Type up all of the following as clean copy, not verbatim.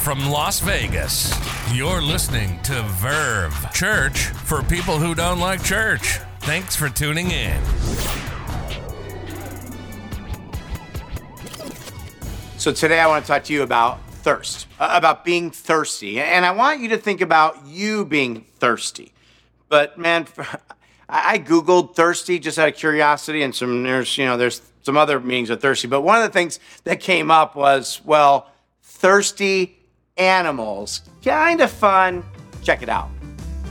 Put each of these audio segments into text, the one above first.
from Las Vegas, you're listening to Verve, church for people who don't like church. Thanks for tuning in. So today I want to talk to you about thirst, about being thirsty. And I want you to think about you being thirsty. But man, I Googled thirsty just out of curiosity, and there's some other meanings of thirsty. But one of the things that came up was, well, thirsty animals. Kind of fun. Check it out.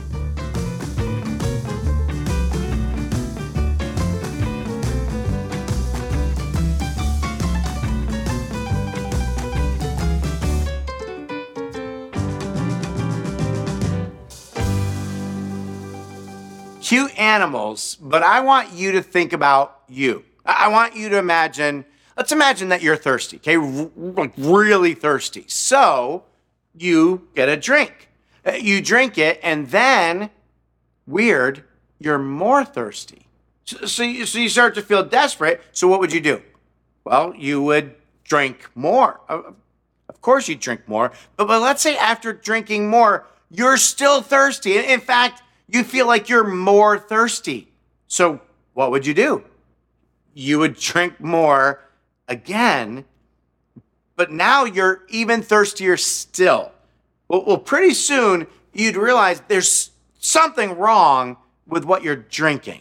Cute animals, but I want you to think about you. I want you to let's imagine that you're thirsty, okay? Like really thirsty. So you get a drink. You drink it, and then, weird, you're more thirsty. So you start to feel desperate. So what would you do? Well, you would drink more. Of course you'd drink more. But let's say after drinking more, you're still thirsty. In fact, you feel like you're more thirsty. So what would you do? You would drink more again, but now you're even thirstier still. Well, pretty soon you'd realize there's something wrong with what you're drinking.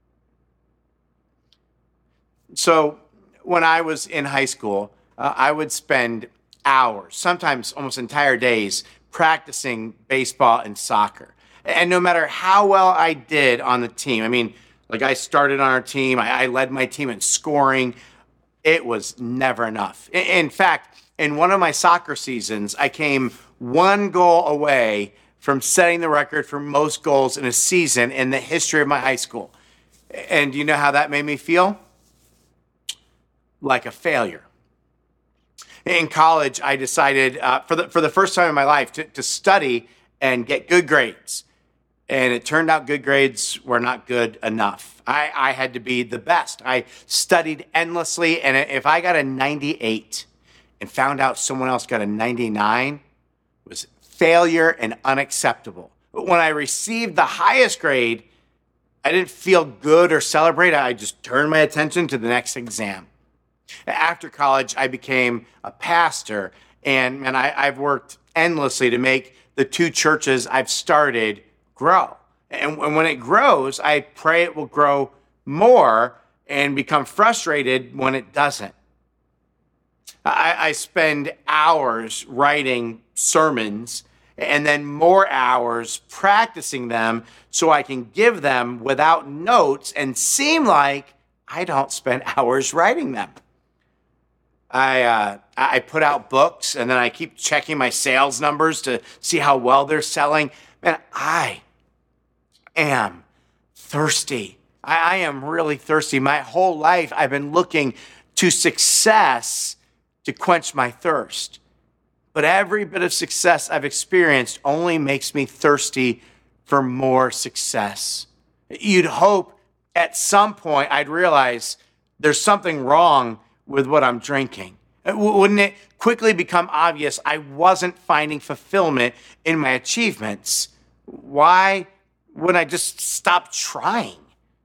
So when I was in high school, I would spend hours, sometimes almost entire days, practicing baseball and soccer. And no matter how well I did on the team, I started on our team, I led my team in scoring, it was never enough. In fact, in one of my soccer seasons, I came one goal away from setting the record for most goals in a season in the history of my high school. And do you know how that made me feel? Like a failure. In college, I decided for the first time in my life to study and get good grades. And it turned out good grades were not good enough. I had to be the best. I studied endlessly, and if I got a 98 and found out someone else got a 99, it was failure and unacceptable. But when I received the highest grade, I didn't feel good or celebrate. I just turned my attention to the next exam. After college, I became a pastor, and I've worked endlessly to make the two churches I've started grow. And when it grows, I pray it will grow more and become frustrated when it doesn't. I spend hours writing sermons and then more hours practicing them so I can give them without notes and seem like I don't spend hours writing them. I put out books, and then I keep checking my sales numbers to see how well they're selling. Man, I am thirsty. I am really thirsty. My whole life, I've been looking to success to quench my thirst. But every bit of success I've experienced only makes me thirsty for more success. You'd hope at some point I'd realize there's something wrong with what I'm drinking. Wouldn't it quickly become obvious I wasn't finding fulfillment in my achievements? Why wouldn't I just stop trying?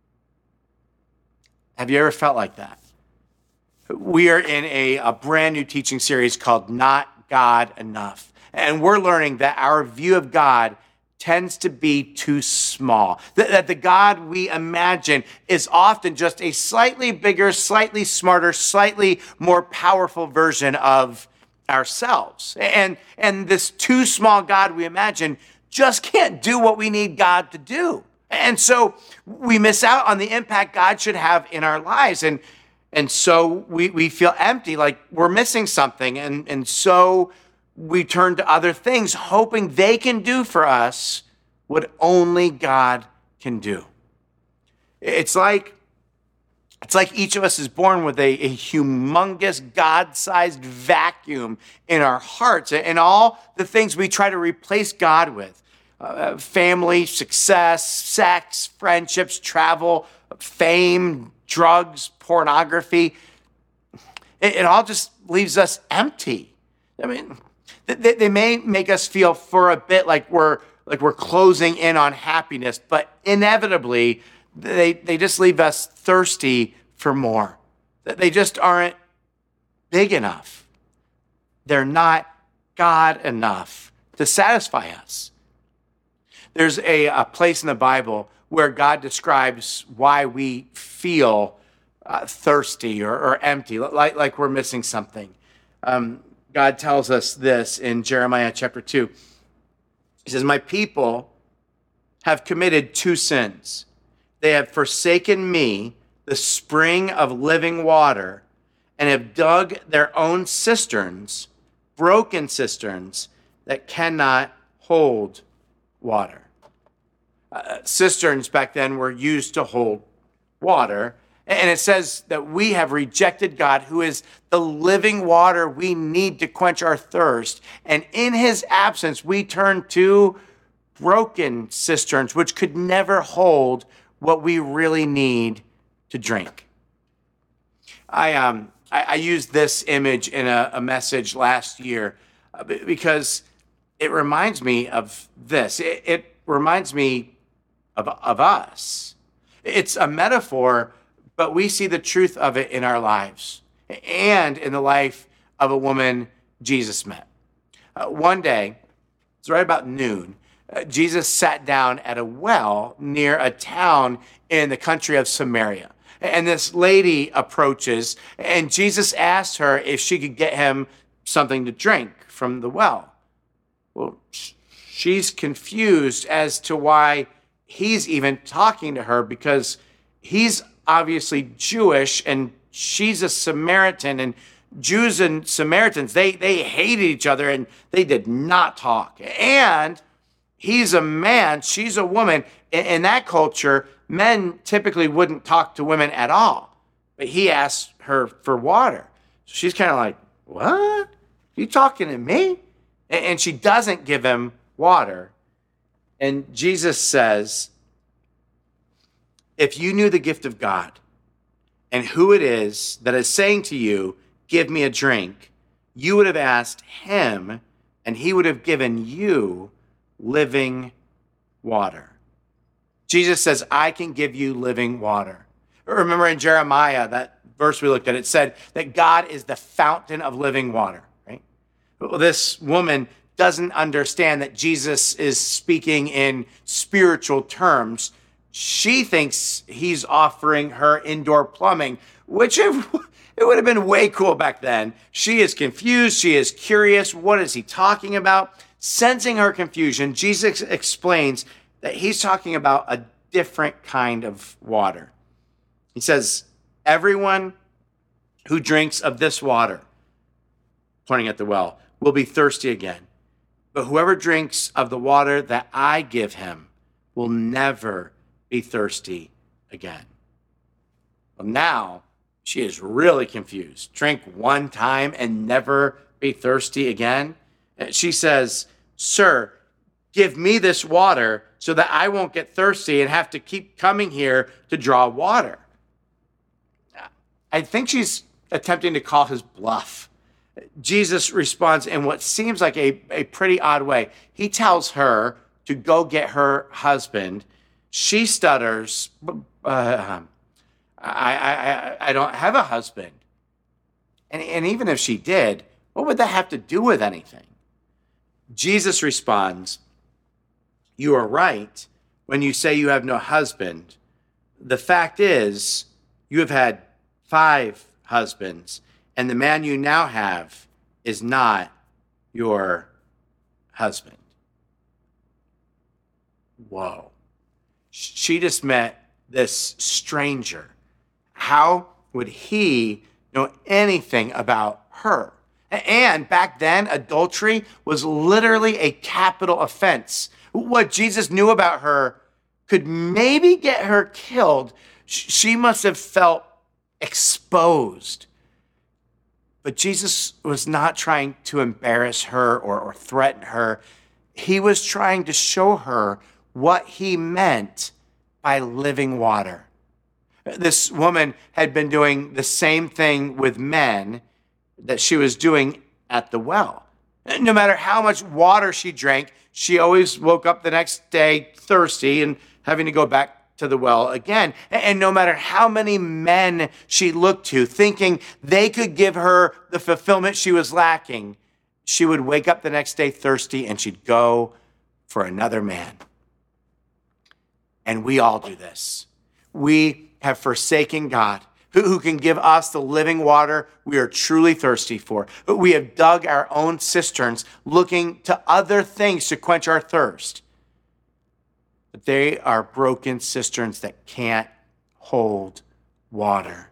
Have you ever felt like that? We are in a brand new teaching series called Not God Enough. And we're learning that our view of God tends to be too small. That the God we imagine is often just a slightly bigger, slightly smarter, slightly more powerful version of ourselves. And this too small God we imagine just can't do what we need God to do. And so we miss out on the impact God should have in our lives. And so we feel empty, like we're missing something. And so we turn to other things, hoping they can do for us what only God can do. It's like each of us is born with a humongous God-sized vacuum in our hearts and all the things we try to replace God with. Family, success, sex, friendships, travel, fame, drugs, pornography. It all just leaves us empty. They may make us feel for a bit like we're closing in on happiness, but inevitably they just leave us thirsty for more. They just aren't big enough. They're not God enough to satisfy us. There's a place in the Bible where God describes why we feel thirsty or empty, like we're missing something. God tells us this in Jeremiah chapter 2. He says, "My people have committed two sins. They have forsaken me, the spring of living water, and have dug their own cisterns, broken cisterns that cannot hold water." Cisterns back then were used to hold water. And it says that we have rejected God, who is the living water we need to quench our thirst. And in his absence, we turn to broken cisterns, which could never hold what we really need to drink. I used this image in a message last year because it reminds me of this. It reminds me of us. It's a metaphor, but we see the truth of it in our lives and in the life of a woman Jesus met. One day, it's right about noon, Jesus sat down at a well near a town in the country of Samaria. And this lady approaches, and Jesus asked her if she could get him something to drink from the well. Well, she's confused as to why he's even talking to her, because he's obviously Jewish and she's a Samaritan, and Jews and Samaritans, they hated each other and they did not talk. And he's a man, she's a woman. In that culture, men typically wouldn't talk to women at all. But he asked her for water. So she's kind of like, "What? You talking to me?" And she doesn't give him water. And Jesus says, "If you knew the gift of God and who it is that is saying to you, 'Give me a drink,' you would have asked him, and he would have given you living water." Jesus says, "I can give you living water." Remember in Jeremiah, that verse we looked at, it said that God is the fountain of living water, right? Well, this woman doesn't understand that Jesus is speaking in spiritual terms. She thinks he's offering her indoor plumbing, which it would have been way cool back then. She is confused. She is curious. What is he talking about? Sensing her confusion, Jesus explains that he's talking about a different kind of water. He says, "Everyone who drinks of this water," pointing at the well, "will be thirsty again. But whoever drinks of the water that I give him will never be thirsty again." Well, now she is really confused. Drink one time and never be thirsty again? She says, "Sir, give me this water so that I won't get thirsty and have to keep coming here to draw water." I think she's attempting to call his bluff. Jesus responds in what seems like a pretty odd way. He tells her to go get her husband. She stutters, I don't have a husband. And even if she did, what would that have to do with anything? Jesus responds, "You are right when you say you have no husband. The fact is, you have had 5 husbands, and the man you now have is not your husband." Whoa. She just met this stranger. How would he know anything about her? And back then, adultery was literally a capital offense. What Jesus knew about her could maybe get her killed. She must have felt exposed. But Jesus was not trying to embarrass her or threaten her. He was trying to show her what he meant by living water. This woman had been doing the same thing with men that she was doing at the well. No matter how much water she drank, she always woke up the next day thirsty and having to go back to the well again. And no matter how many men she looked to, thinking they could give her the fulfillment she was lacking, she would wake up the next day thirsty and she'd go for another man. And we all do this. We have forsaken God, who can give us the living water we are truly thirsty for. We have dug our own cisterns, looking to other things to quench our thirst. But they are broken cisterns that can't hold water.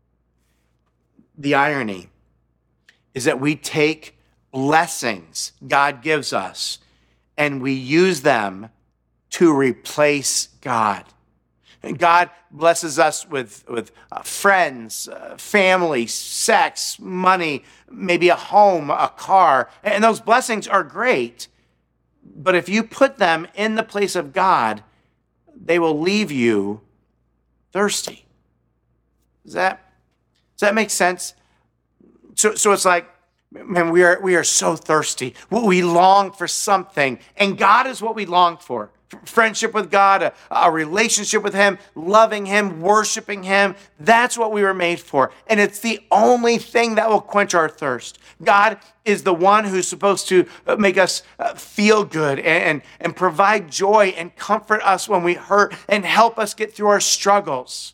The irony is that we take blessings God gives us and we use them to replace God. And God blesses us with friends, family, sex, money, maybe a home, a car. And those blessings are great. But if you put them in the place of God, they will leave you thirsty. Does that make sense? So it's like, man, we are so thirsty. We long for something. And God is what we long for. Friendship with God, a relationship with Him, loving Him, worshiping Him. That's what we were made for. And it's the only thing that will quench our thirst. God is the one who's supposed to make us feel good and provide joy and comfort us when we hurt and help us get through our struggles.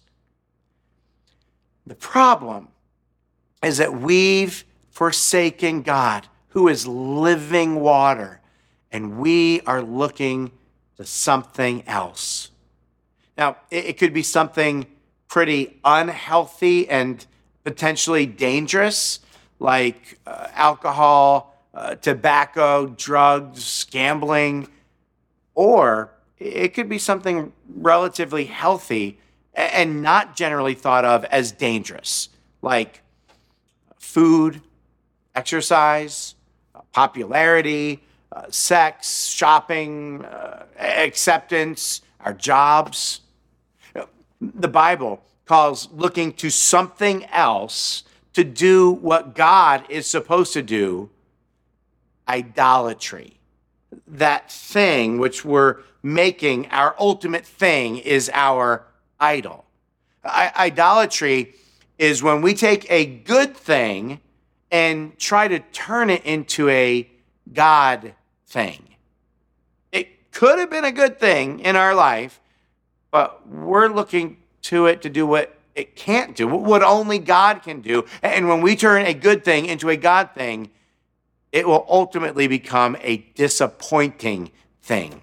The problem is that we've forsaken God, who is living water, and we are looking to something else. Now, it could be something pretty unhealthy and potentially dangerous, like alcohol, tobacco, drugs, gambling, or it could be something relatively healthy and not generally thought of as dangerous, like food, exercise, popularity, sex, shopping, acceptance, our jobs. The Bible calls looking to something else to do what God is supposed to do idolatry. That thing which we're making our ultimate thing is our idol. Idolatry is when we take a good thing and try to turn it into a God thing. It could have been a good thing in our life, but we're looking to it to do what it can't do, what only God can do. And when we turn a good thing into a God thing, it will ultimately become a disappointing thing.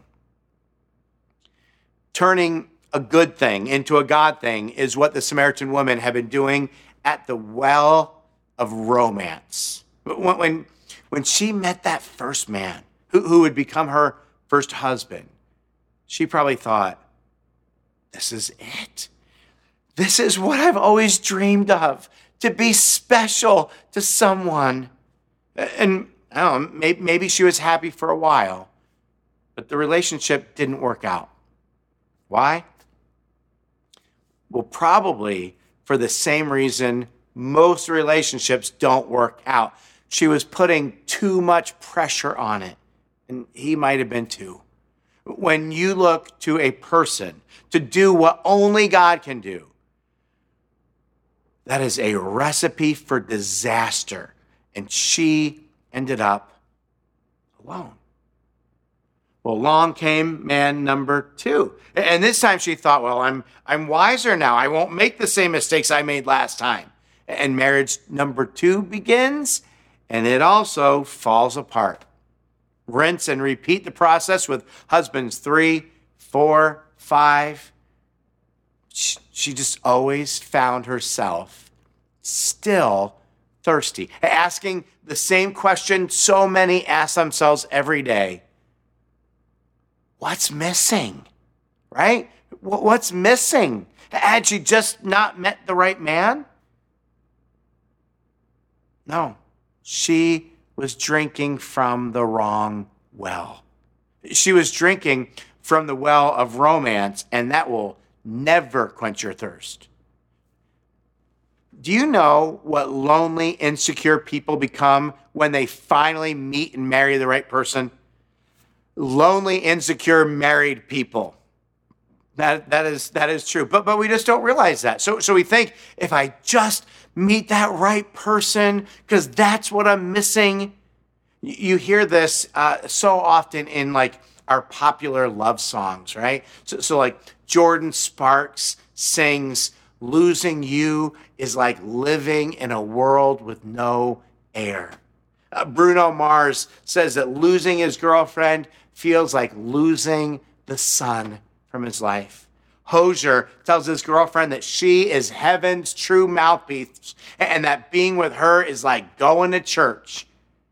Turning a good thing into a God thing is what the Samaritan woman had been doing at the well of romance. When she met that first man who would become her first husband, she probably thought, this is it. This is what I've always dreamed of, to be special to someone. And I don't know, maybe she was happy for a while, but the relationship didn't work out. Why? Well, probably for the same reason most relationships don't work out. She was putting too much pressure on it, and he might have been too. When you look to a person to do what only God can do, that is a recipe for disaster, and she ended up alone. Well, along came man number 2. And this time she thought, well, I'm wiser now. I won't make the same mistakes I made last time. And marriage number 2 begins, and it also falls apart. Rinse and repeat the process with husbands 3, 4, 5. She just always found herself still thirsty, asking the same question so many ask themselves every day. What's missing? Right? What's missing? Had she just not met the right man? No, she was drinking from the wrong well. She was drinking from the well of romance, and that will never quench your thirst. Do you know what lonely, insecure people become when they finally meet and marry the right person? Lonely, insecure, married people. That is true. But we just don't realize that. So we think, if I just meet that right person, because that's what I'm missing. You hear this so often in like our popular love songs, right? So like Jordan Sparks sings, "Losing you is like living in a world with no air." Bruno Mars says that losing his girlfriend feels like losing the sun from his life. Hosier tells his girlfriend that she is heaven's true mouthpiece and that being with her is like going to church.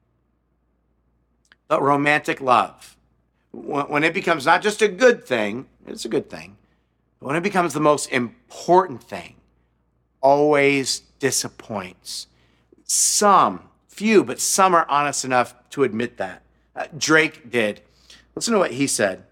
But romantic love, when it becomes not just a good thing, it's a good thing, but when it becomes the most important thing, always disappoints. Few, but some are honest enough to admit that. Drake did. Listen to what he said.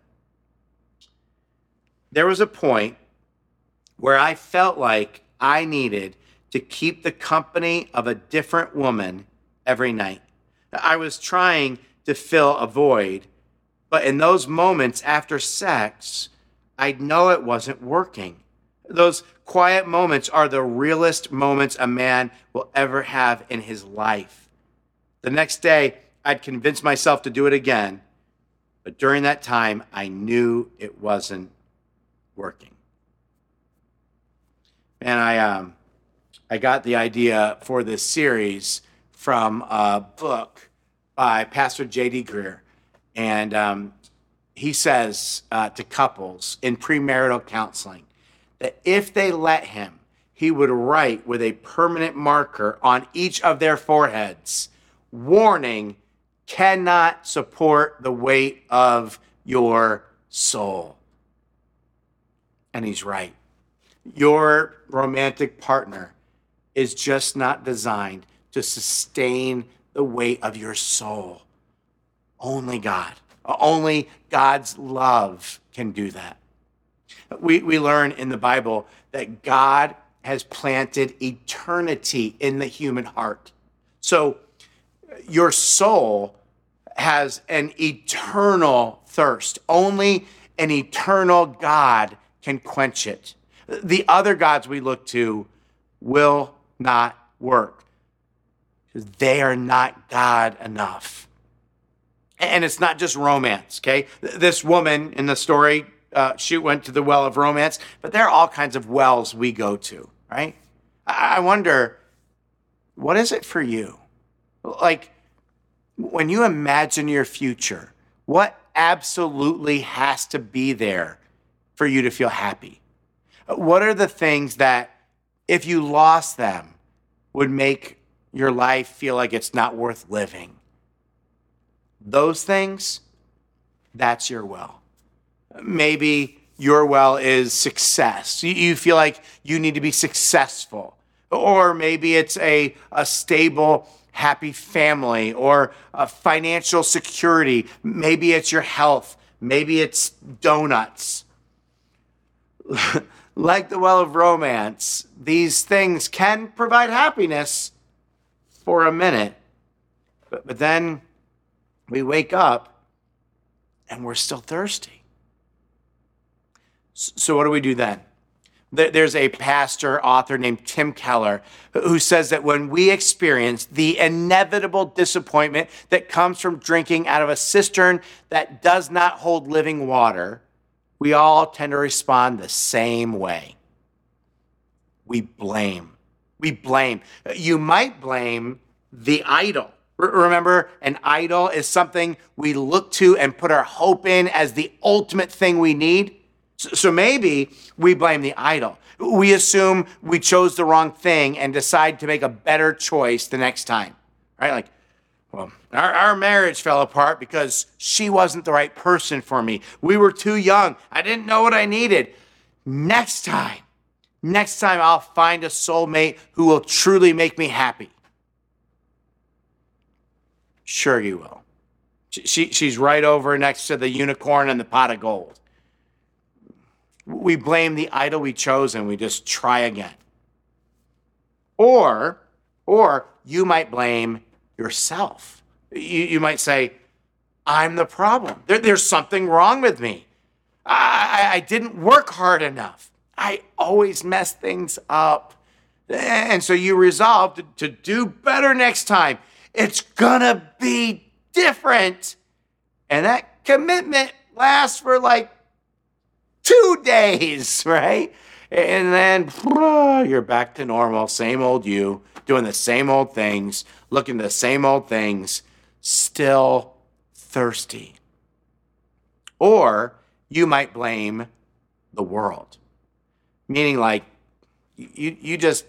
"There was a point where I felt like I needed to keep the company of a different woman every night. I was trying to fill a void, but in those moments after sex, I'd know it wasn't working. Those quiet moments are the realest moments a man will ever have in his life. The next day, I'd convince myself to do it again, but during that time, I knew it wasn't working." And I got the idea for this series from a book by Pastor J.D. Greear. And he says to couples in premarital counseling that if they let him, he would write with a permanent marker on each of their foreheads, "Warning, cannot support the weight of your soul." And he's right. Your romantic partner is just not designed to sustain the weight of your soul. Only God. Only God's love can do that. We learn in the Bible that God has planted eternity in the human heart. So your soul has an eternal thirst. Only an eternal God can quench it. The other gods we look to will not work because they are not God enough. And it's not just romance, okay? This woman in the story, she went to the well of romance, but there are all kinds of wells we go to, right? I wonder, what is it for you? Like, when you imagine your future, what absolutely has to be there for you to feel happy? What are the things that, if you lost them, would make your life feel like it's not worth living? Those things, that's your well. Maybe your well is success. You feel like you need to be successful. Or maybe it's a stable, happy family or a financial security. Maybe it's your health. Maybe it's donuts. Like the well of romance, these things can provide happiness for a minute. But then we wake up and we're still thirsty. So what do we do then? There's a pastor, author named Tim Keller who says that when we experience the inevitable disappointment that comes from drinking out of a cistern that does not hold living water, we all tend to respond the same way. We blame. You might blame the idol. Remember, an idol is something we look to and put our hope in as the ultimate thing we need. So maybe we blame the idol. We assume we chose the wrong thing and decide to make a better choice the next time, right? Like, well, our marriage fell apart because she wasn't the right person for me. We were too young. I didn't know what I needed. Next time I'll find a soulmate who will truly make me happy. Sure you will. She's right over next to the unicorn and the pot of gold. We blame the idol we chose and we just try again. Or you might blame yourself. You might say, I'm the problem. There's something wrong with me. I didn't work hard enough. I always mess things up. And so you resolve to do better next time. It's gonna be different. And that commitment lasts for like 2 days, right? And then you're back to normal, same old you, doing the same old things, looking at the same old things, still thirsty. Or you might blame the world, meaning like you just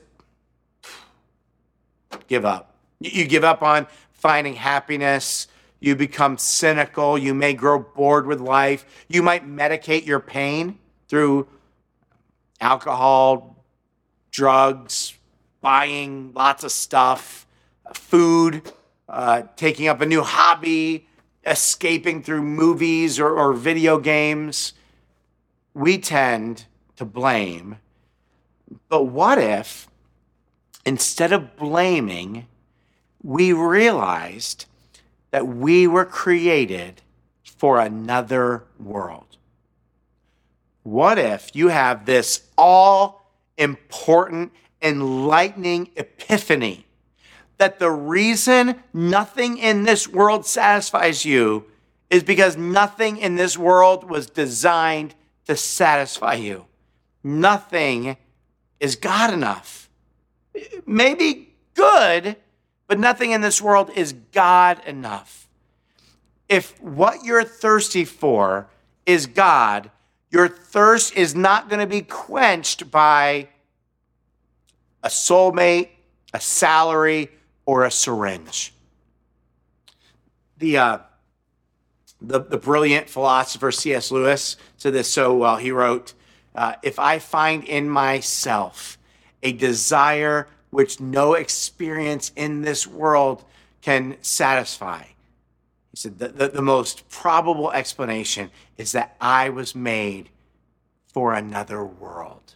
give up. You give up on finding happiness. You become cynical. You may grow bored with life. You might medicate your pain through alcohol, drugs, buying lots of stuff, food, taking up a new hobby, escaping through movies or video games. We tend to blame. But what if, instead of blaming, we realized that we were created for another world? What if you have this all-important, enlightening epiphany that the reason nothing in this world satisfies you is because nothing in this world was designed to satisfy you? Nothing is God enough. Maybe good, but nothing in this world is God enough. If what you're thirsty for is God, your thirst is not going to be quenched by a soulmate, a salary, or a syringe. The brilliant philosopher C.S. Lewis said this so well. He wrote, if I find in myself a desire which no experience in this world can satisfy, he said, the most probable explanation is that I was made for another world.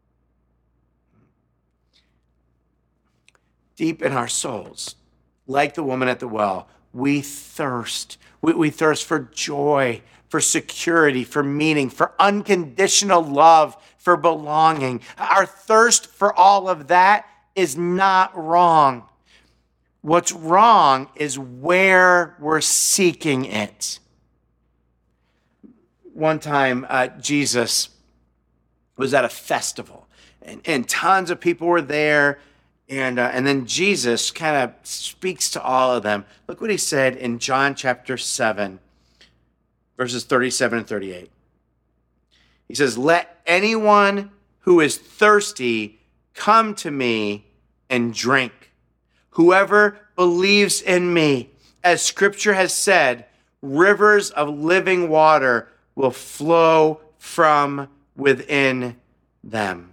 Deep in our souls, like the woman at the well, we thirst. We thirst for joy, for security, for meaning, for unconditional love, for belonging. Our thirst for all of that is not wrong. What's wrong is where we're seeking it. One time, Jesus was at a festival, and tons of people were there. And then Jesus kind of speaks to all of them. Look what he said in John chapter 7, verses 37 and 38. He says, let anyone who is thirsty come to me and drink. Whoever believes in me, as Scripture has said, rivers of living water will flow from within them.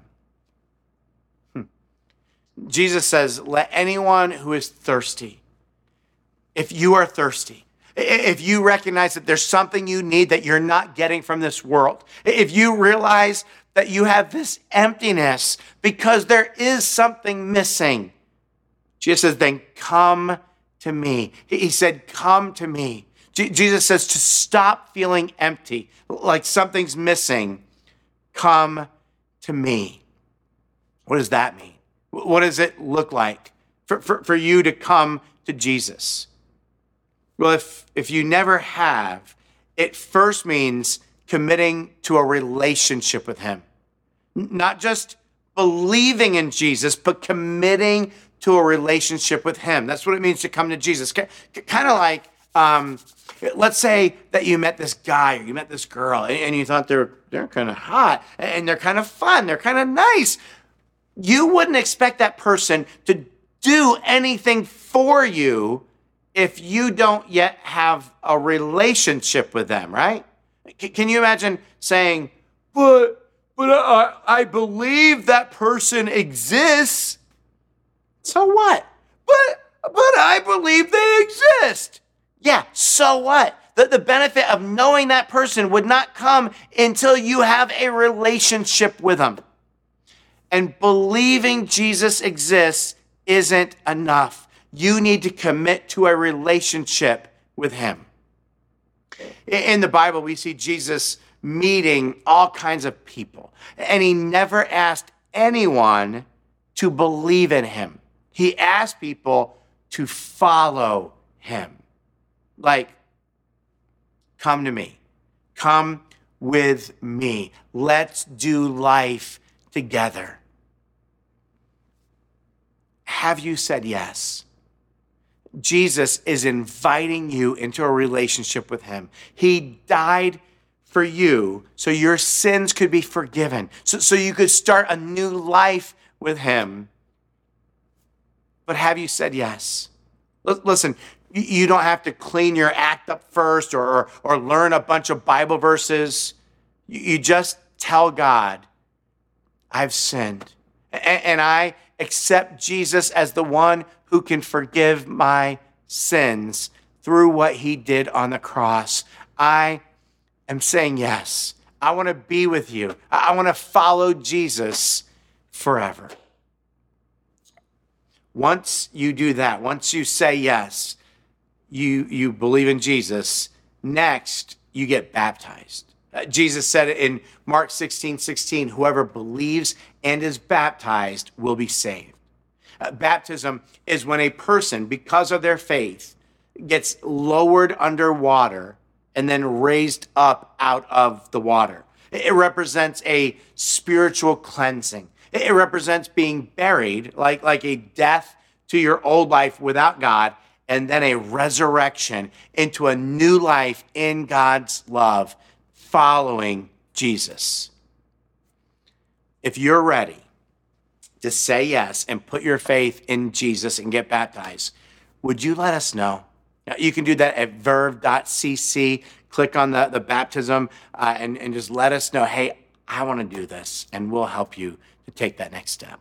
Jesus says, let anyone who is thirsty, if you are thirsty, if you recognize that there's something you need that you're not getting from this world, if you realize that you have this emptiness because there is something missing, Jesus says, then come to me. He said, come to me. Jesus says to stop feeling empty, like something's missing. Come to me. What does that mean? What does it look like for you to come to Jesus? Well, if you never have, it first means committing to a relationship with him. Not just believing in Jesus, but committing to a relationship with him. That's what it means to come to Jesus. Kind of like, let's say that you met this guy or you met this girl and you thought they're kind of hot and they're kind of fun, they're kind of nice. You wouldn't expect that person to do anything for you if you don't yet have a relationship with them, right? Can you imagine saying, but I believe that person exists. So what? But I believe they exist. Yeah, so what? The benefit of knowing that person would not come until you have a relationship with them. And believing Jesus exists isn't enough. You need to commit to a relationship with him. In the Bible, we see Jesus meeting all kinds of people, and he never asked anyone to believe in him. He asked people to follow him. Like, come to me. Come with me. Let's do life together. Have you said yes? Jesus is inviting you into a relationship with him. He died for you so your sins could be forgiven, so you could start a new life with him. But have you said yes? Listen, you don't have to clean your act up first or learn a bunch of Bible verses. You just tell God, I've sinned, and I accept Jesus as the one who can forgive my sins through what he did on the cross. I am saying yes. I want to be with you. I want to follow Jesus forever. Once you do that, once you say yes, you believe in Jesus, next you get baptized. Jesus said it in Mark 16:16, whoever believes and is baptized will be saved. Baptism is when a person, because of their faith, gets lowered underwater and then raised up out of the water. It represents a spiritual cleansing. It represents being buried, like a death to your old life without God, and then a resurrection into a new life in God's love, following Jesus. If you're ready to say yes and put your faith in Jesus and get baptized, would you let us know? You can do that at verve.cc. Click on the baptism and just let us know, hey, I want to do this, and we'll help you to take that next step.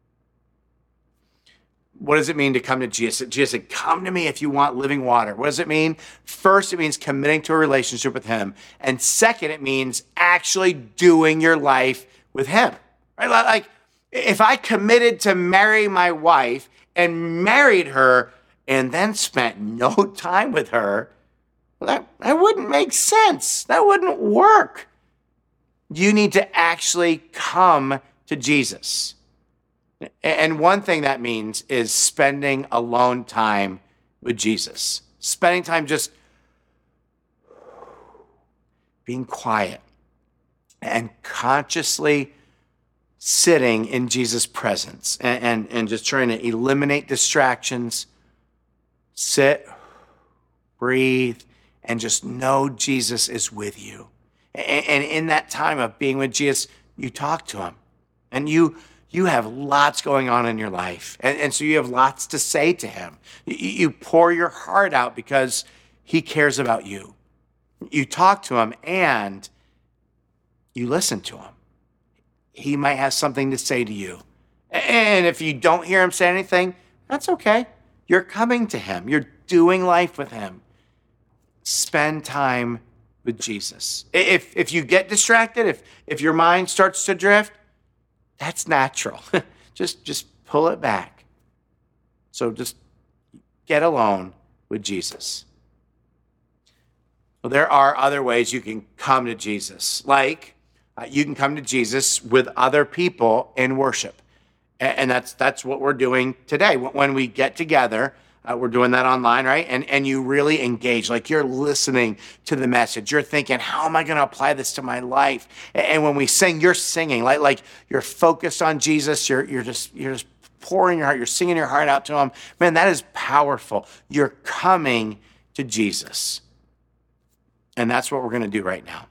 What does it mean to come to Jesus? Jesus said, come to me if you want living water. What does it mean? First, it means committing to a relationship with him. And second, it means actually doing your life with him. Right? Like, if I committed to marry my wife and married her and then spent no time with her, well, that wouldn't make sense. That wouldn't work. You need to actually come to Jesus. And one thing that means is spending alone time with Jesus. Spending time just being quiet and consciously sitting in Jesus' presence and just trying to eliminate distractions, sit, breathe, and just know Jesus is with you. And in that time of being with Jesus, you talk to him, and you have lots going on in your life. And so you have lots to say to him. You pour your heart out because he cares about you. You talk to him and you listen to him. He might have something to say to you. And if you don't hear him say anything, that's okay. You're coming to him. You're doing life with him. Spend time with Jesus. If you get distracted, if your mind starts to drift, that's natural. just pull it back. So just get alone with Jesus. Well, there are other ways you can come to Jesus. Like you can come to Jesus with other people in worship. And that's what we're doing today. When we get together, we're doing that online, right? And you really engage, like you're listening to the message. You're thinking, how am I going to apply this to my life? And when we sing, you're singing, like you're focused on Jesus. You're just pouring your heart. You're singing your heart out to him. Man, that is powerful. You're coming to Jesus. And that's what we're going to do right now.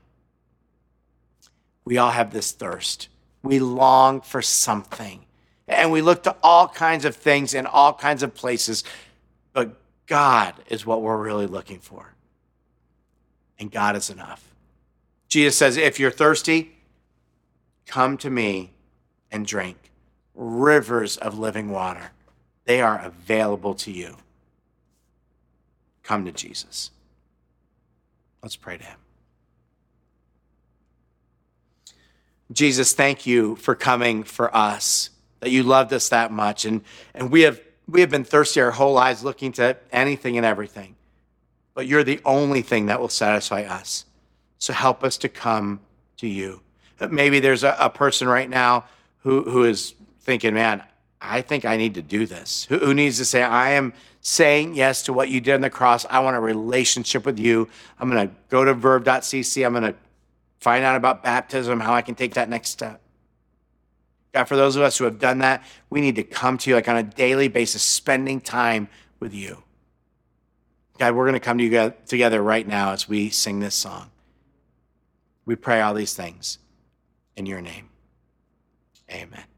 We all have this thirst. We long for something. And we look to all kinds of things in all kinds of places. But God is what we're really looking for. And God is enough. Jesus says, if you're thirsty, come to me and drink. Rivers of living water. They are available to you. Come to Jesus. Let's pray to him. Jesus, thank you for coming for us, that you loved us that much. And we have been thirsty our whole lives looking to anything and everything. But you're the only thing that will satisfy us. So help us to come to you. Maybe there's a person right now who is thinking, man, I think I need to do this. Who needs to say, I am saying yes to what you did on the cross. I want a relationship with you. I'm going to go to verve.cc. I'm going to find out about baptism, how I can take that next step. God, for those of us who have done that, we need to come to you like on a daily basis, spending time with you. God, we're going to come to you together right now as we sing this song. We pray all these things in your name. Amen.